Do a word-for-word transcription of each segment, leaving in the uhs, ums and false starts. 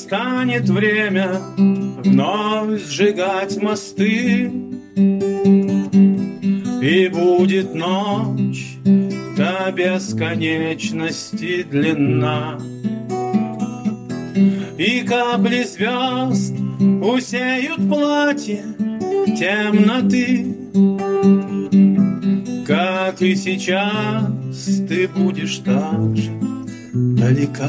настанет время вновь сжигать мосты, и будет ночь до бесконечности длинна, и капли звезд усеют платье темноты. Как и сейчас ты будешь так же далека.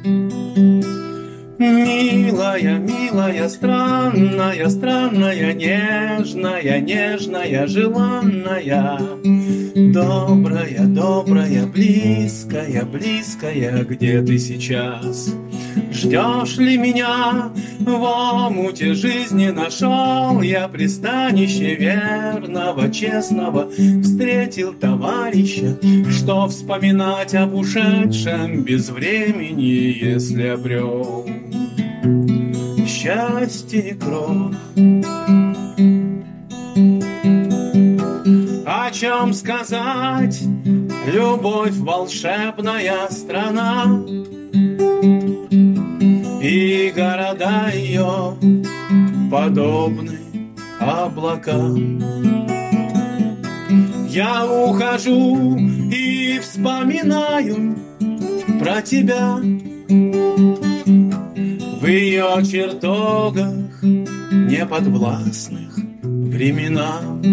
Милая, милая, странная, странная, нежная, нежная, желанная, добрая, добрая, близкая, близкая, где ты сейчас? Ждешь ли меня? В омуте жизни нашел я пристанище верного, честного, встретил товарища, что вспоминать об ушедшем без времени, если обрел счастье и кровь. О чем сказать? Любовь — волшебная страна, и города ее подобны облакам. Я ухожу и вспоминаю про тебя в ее чертогах неподвластных временам.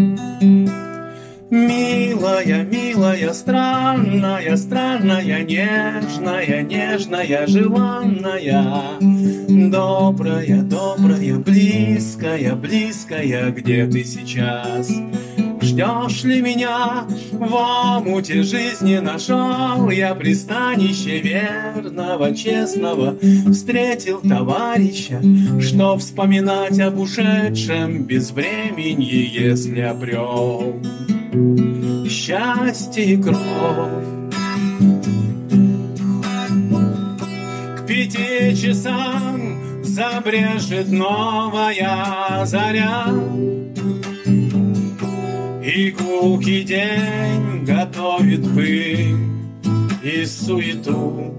Милая, милая, странная, странная, нежная, нежная, желанная, добрая, добрая, близкая, близкая, где ты сейчас? Ждешь ли меня? В омуте жизни нашел я пристанище верного, честного, встретил товарища, что вспоминать об ушедшем без времени, если обрел счастье и кровь. К пяти часам забрежет новая заря, и гулкий день готовит пыль и суету.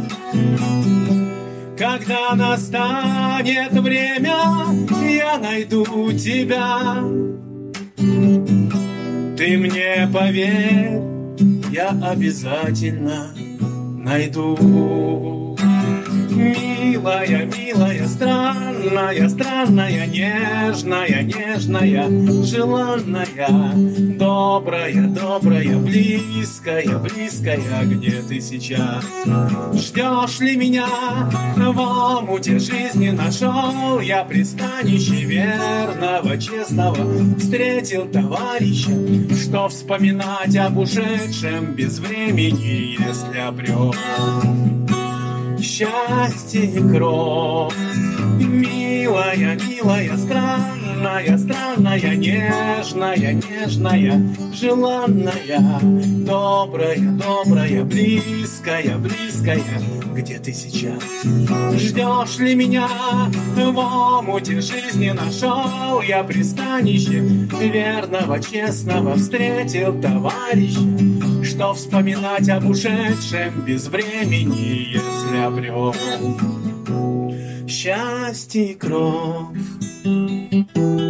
Когда настанет время, я найду тебя. Ты мне поверь, я обязательно найду. Милая, милая, странная, странная, нежная, нежная, желанная, добрая, добрая, близкая, близкая, где ты сейчас? Ждешь ли меня? В омуте жизни нашел я пристанище верного, честного, встретил товарища, что вспоминать об ушедшем без времени, если обрел счастье и кровь. Милая, милая, странная, странная, нежная, нежная, желанная, добрая, добрая, близкая, близкая, где ты сейчас? Ждешь ли меня? В омуте жизни нашел я пристанище верного, честного, встретил товарища, что вспоминать об ушедшем без времени, если обрел счастье и кровь.